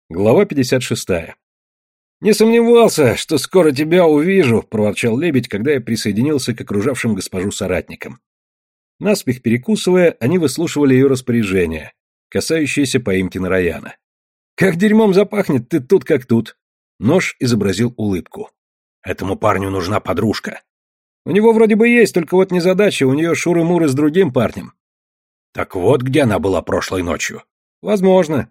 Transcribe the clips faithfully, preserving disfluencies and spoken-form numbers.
Глава пятьдесят шестая. «Не сомневался, что скоро тебя увижу», — проворчал лебедь, когда я присоединился к окружавшим госпожу соратникам. Наспех перекусывая, они выслушивали ее распоряжения, касающиеся поимки Нараяна. «Как дерьмом запахнет, ты тут как тут». Нож изобразил улыбку. «Этому парню нужна подружка». «У него вроде бы есть, только вот незадача, у нее шуры-муры с другим парнем». «Так вот где она была прошлой ночью». «Возможно».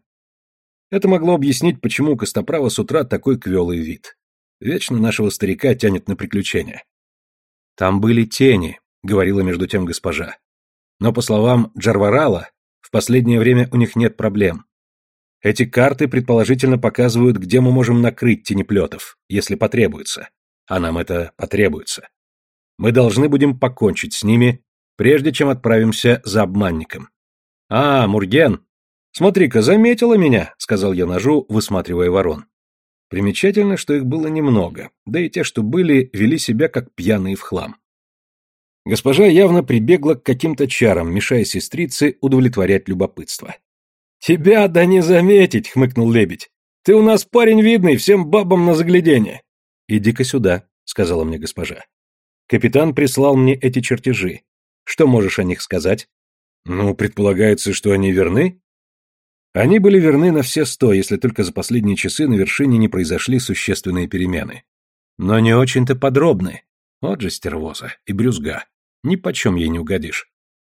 Это могло объяснить, почему у Костоправа с утра такой квелый вид. Вечно нашего старика тянет на приключения. «Там были тени», — говорила между тем госпожа. «Но, по словам Джарварала, в последнее время у них нет проблем. Эти карты предположительно показывают, где мы можем накрыть тенеплетов, если потребуется. А нам это потребуется. Мы должны будем покончить с ними, прежде чем отправимся за обманником». «А, Мурген! Смотри-ка, заметила меня», — сказал я ножу, высматривая ворон. Примечательно, что их было немного, да и те, что были, вели себя как пьяные в хлам. Госпожа явно прибегла к каким-то чарам, мешая сестрице удовлетворять любопытство. «Тебя да не заметить», — хмыкнул лебедь. «Ты у нас парень видный, всем бабам на загляденье». «Иди-ка сюда», — сказала мне госпожа. «Капитан прислал мне эти чертежи. Что можешь о них сказать?» «Ну, предполагается, что они верны?» Они были верны на все сто, если только за последние часы на вершине не произошли существенные перемены. Но не очень-то подробны. Вот же стервоза и брюзга. Нипочем ей не угодишь.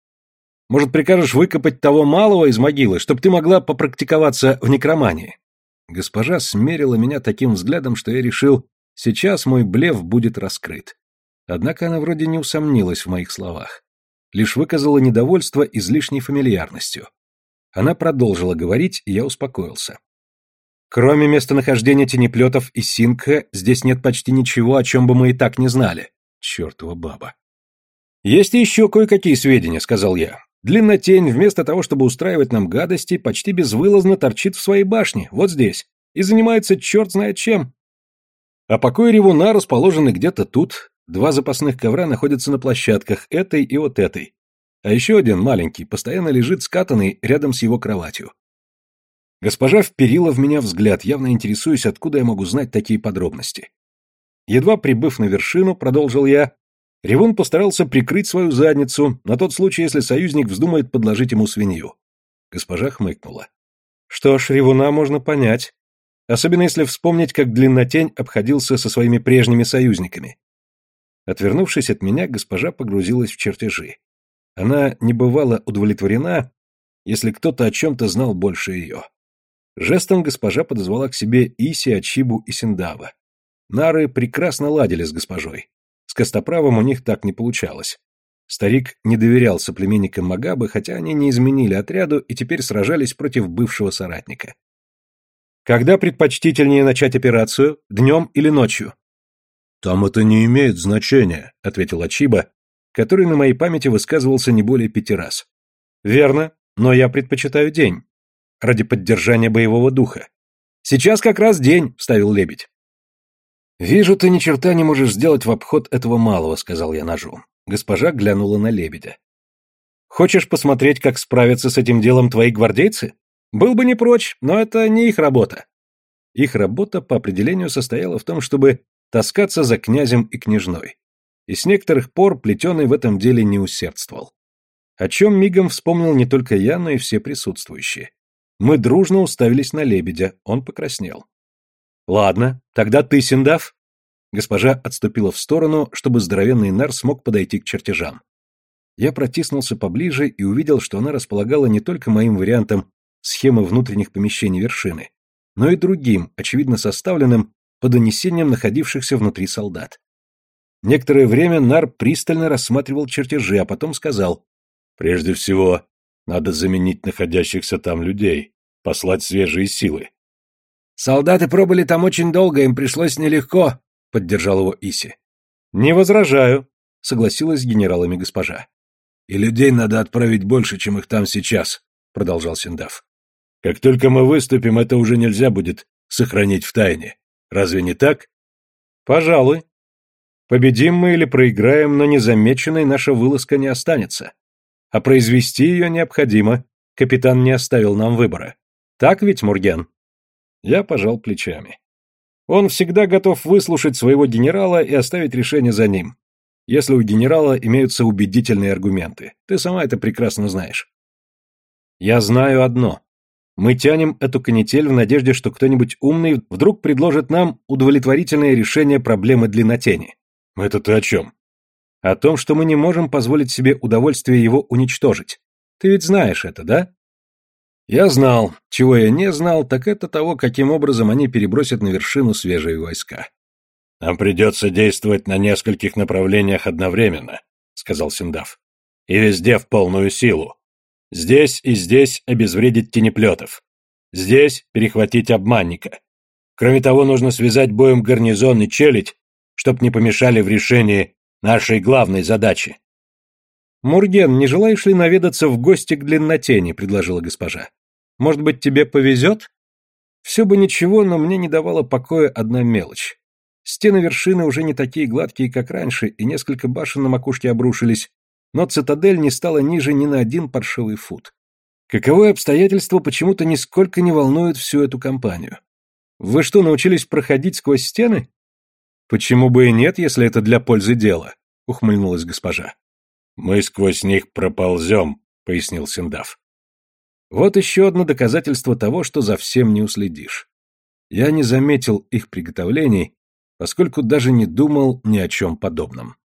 Может, прикажешь выкопать того малого из могилы, чтоб ты могла попрактиковаться в некромании? Госпожа смерила меня таким взглядом, что я решил, сейчас мой блеф будет раскрыт. Однако она вроде не усомнилась в моих словах. Лишь выказала недовольство излишней фамильярностью. Она продолжила говорить, и я успокоился. Кроме местонахождения тенеплетов и Сингха, здесь нет почти ничего, о чем бы мы и так не знали. Чертова баба. Есть и еще кое-какие сведения, сказал я. Длиннотень, вместо того, чтобы устраивать нам гадости, почти безвылазно торчит в своей башне, вот здесь, и занимается черт знает чем. А покои ревуна расположены где-то тут, два запасных ковра находятся на площадках, этой и вот этой. А еще один, маленький, постоянно лежит скатанный рядом с его кроватью. Госпожа вперила в меня взгляд, явно интересуясь, откуда я могу знать такие подробности. Едва прибыв на вершину, продолжил я, ревун постарался прикрыть свою задницу на тот случай, если союзник вздумает подложить ему свинью. Госпожа хмыкнула. Что ж, ревуна можно понять. Особенно если вспомнить, как Длиннотень обходился со своими прежними союзниками. Отвернувшись от меня, госпожа погрузилась в чертежи. Она не бывала удовлетворена, если кто-то о чем-то знал больше ее. Жестом госпожа подозвала к себе Иси, Ачибу и Синдава. Нары прекрасно ладили с госпожой. С Костоправом у них так не получалось. Старик не доверял соплеменникам Магабы, хотя они не изменили отряду и теперь сражались против бывшего соратника. «Когда предпочтительнее начать операцию? Днем или ночью?» «Там это не имеет значения», — ответил Ачиба, который на моей памяти высказывался не более пяти раз. «Верно, но я предпочитаю день. Ради поддержания боевого духа. Сейчас как раз день», — вставил лебедь. «Вижу, ты ни черта не можешь сделать в обход этого малого», — сказал я ножу. Госпожа глянула на лебедя. «Хочешь посмотреть, как справятся с этим делом твои гвардейцы? Был бы не прочь, но это не их работа». Их работа по определению состояла в том, чтобы таскаться за князем и княжной. И с некоторых пор Плетеный в этом деле не усердствовал. О чем мигом вспомнил не только я, но и все присутствующие. Мы дружно уставились на лебедя, он покраснел. «Ладно, тогда ты, Синдав». Госпожа отступила в сторону, чтобы здоровенный нар смог подойти к чертежам. Я протиснулся поближе и увидел, что она располагала не только моим вариантом схемы внутренних помещений вершины, но и другим, очевидно составленным по донесениям находившихся внутри солдат. Некоторое время нар пристально рассматривал чертежи, а потом сказал: «Прежде всего, надо заменить находящихся там людей, послать свежие силы». «Солдаты пробыли там очень долго, им пришлось нелегко», — поддержал его Иси. «Не возражаю», — согласилась с генералами госпожа. «И людей надо отправить больше, чем их там сейчас», — продолжал Синдав. «Как только мы выступим, это уже нельзя будет сохранить в тайне. Разве не так?» «Пожалуй. Победим мы или проиграем, но незамеченной наша вылазка не останется. А произвести ее необходимо. Капитан не оставил нам выбора. Так ведь, Мурген?» Я пожал плечами. Он всегда готов выслушать своего генерала и оставить решение за ним, если у генерала имеются убедительные аргументы. Ты сама это прекрасно знаешь. Я знаю одно. Мы тянем эту канитель в надежде, что кто-нибудь умный вдруг предложит нам удовлетворительное решение проблемы длиннотени. Это ты о чем? О том, что мы не можем позволить себе удовольствие его уничтожить. Ты ведь знаешь это, да? Я знал. Чего я не знал, так это того, каким образом они перебросят на вершину свежие войска. Нам придется действовать на нескольких направлениях одновременно, сказал Синдав. И везде в полную силу. Здесь и здесь обезвредить тенеплетов. Здесь перехватить обманника. Кроме того, нужно связать боем гарнизон и челядь, чтоб не помешали в решении нашей главной задачи. «Мурген, не желаешь ли наведаться в гости к длиннотени?» — предложила госпожа. «Может быть, тебе повезет?» Все бы ничего, но мне не давала покоя одна мелочь. Стены вершины уже не такие гладкие, как раньше, и несколько башен на макушке обрушились, но цитадель не стала ниже ни на один паршивый фут. Каковое обстоятельство почему-то нисколько не волнует всю эту компанию. Вы что, научились проходить сквозь стены? Почему бы и нет, если это для пользы дела, ухмыльнулась госпожа. Мы сквозь них проползем, пояснил Синдав. Вот еще одно доказательство того, что за всем не уследишь. Я не заметил их приготовлений, поскольку даже не думал ни о чем подобном.